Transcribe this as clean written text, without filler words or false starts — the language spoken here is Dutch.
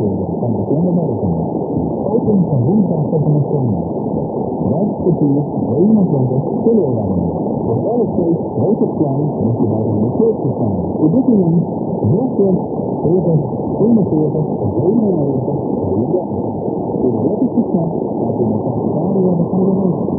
aankondiging van de bekende marathon. Open van woensdag tot en met zondag. Rijksverkeer 21 Teleurlijn. Voor alle steeds Weterplein moet je bij de Mercedes staan. De boekingen 06 40 41 97 33. Voor de letterste stad uit de Mercedes van de